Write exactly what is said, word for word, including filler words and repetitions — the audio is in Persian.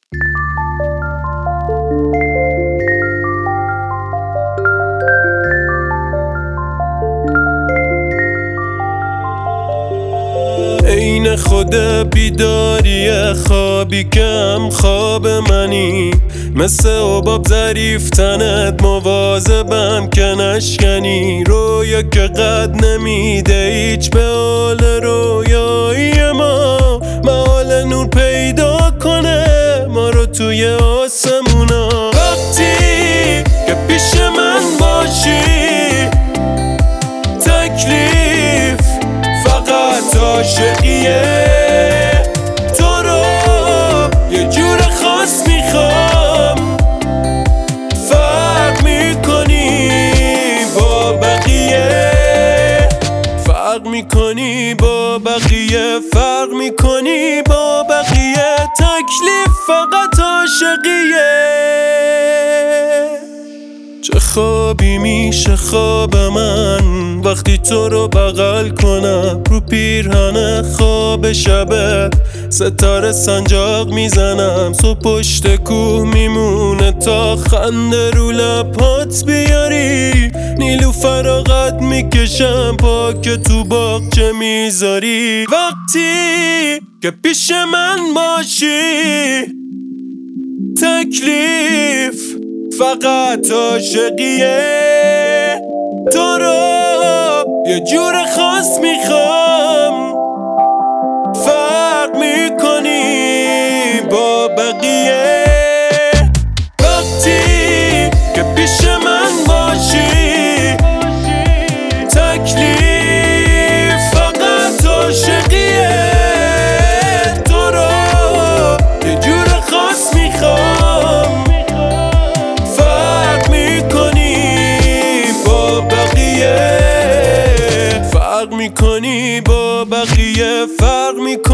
عین خود بیداری خوابی کم خواب منی، مثل عباب ظریف تنت مواظبم که نشکنی. رویا که قد نمیده هیچ به حال رویایی ما، محال نور پیدا کنه ما رو توی آسمونا. وقتی که پیش من باشی تکلیف فقط عاشقیه، تو رو یه جور خاص میخوام، فرق میکنی با بقیه، فرق میکنی با بقیه، فرق میکنی با بقیه، تکلیف فقط عاشقیه. چه خوابی میشه خواب من وقتی تو رو بغل کنم، رو پیرهن خواب شبه ستاره سنجاق میزنم. صبح پشت کوه میمونه تا خنده رو لبات بیاری، نیلو فراغت میکشم پاک تو باغچه میذاری. وقتی که پیش من باشی تکلیف فقط عاشقیه، تو رو یه جور خاص میخوام، فرق میکنی با بقیه. وقتی که پیش من باشی تکلیف فقط عاشقیه، تو رو یه جور خاص میخوام، فرق میکنی با بقیه، فرق میکنی